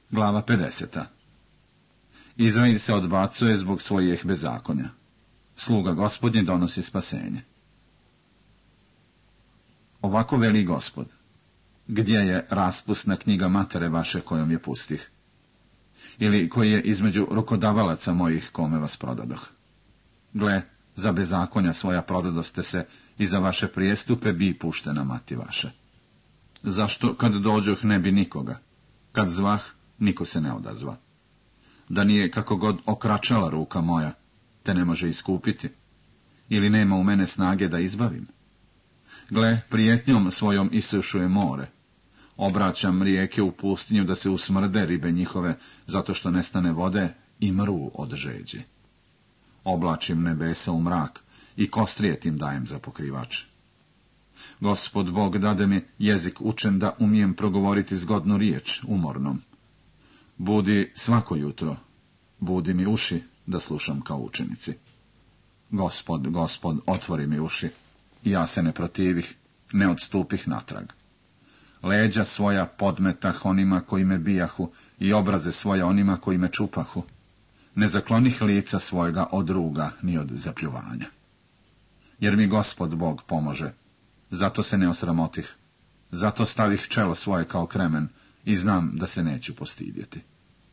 Glava 50. Izrael se odbacuje zbog svojih bezakonja. Sluga Gospodnji donosi spasenje. Ovako veli Gospod: gdje je raspusna knjiga matere vaše kojom je pustih? Ili koji je između rukodavalaca mojih kome vas prodadoh? Gle, za bezakonja svoja prodadoste se i za vaše prijestupe bi puštena mati vaše. Zašto kad dođoh ne bi nikoga? Kad zvah, niko se ne odazva. Da nije kako god okračala ruka moja, te ne može iskupiti, ili nema u mene snage da izbavim. Gle, prijetnjom svojom isušuje more, obraćam rijeke u pustinju da se usmrde ribe njihove, zato što nestane vode i mru od žeđi. Oblačim nebesa u mrak i kostrijet im dajem za pokrivač. Gospod Bog dade mi jezik učen da umijem progovoriti zgodnu riječ umornom. Budi svako jutro, budi mi uši da slušam kao učenici. Gospod, otvori mi uši, i ja se ne protivih, ne odstupih natrag. Leđa svoja podmetah onima koji me bijahu i obraze svoja onima koji me čupahu. Ne zaklonih lica svojega od ruga ni od zapljuvanja. Jer mi Gospod Bog pomože, zato se ne osramotih, zato stavih čelo svoje kao kremen i znam da se neću postidjeti.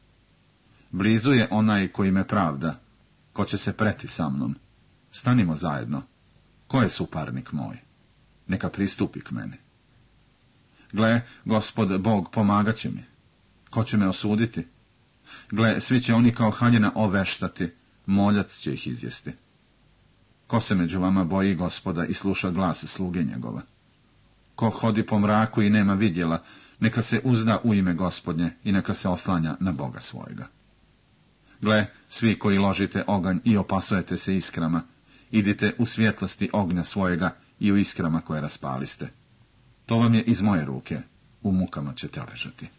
Blizu je onaj koji me pravda, ko će se preti sa mnom. Stanimo zajedno. Ko je suparnik moj? Neka pristupi k meni. Gle, Gospod Bog pomagat će mi. Ko će me osuditi? Gle, svi će oni kao haljina oveštati, moljac će ih izjesti. Ko se među vama boji Gospoda i sluša glas sluge njegova? Ko hodi po mraku i nema vidjela, neka se uzda u ime Gospodnje i neka se oslanja na Boga svojega. Gle, svi koji ložite oganj i opasujete se iskrama, idite u svjetlosti ognja svojega i u iskrama koje raspaliste. To vam je iz moje ruke, u mukama ćete ležati.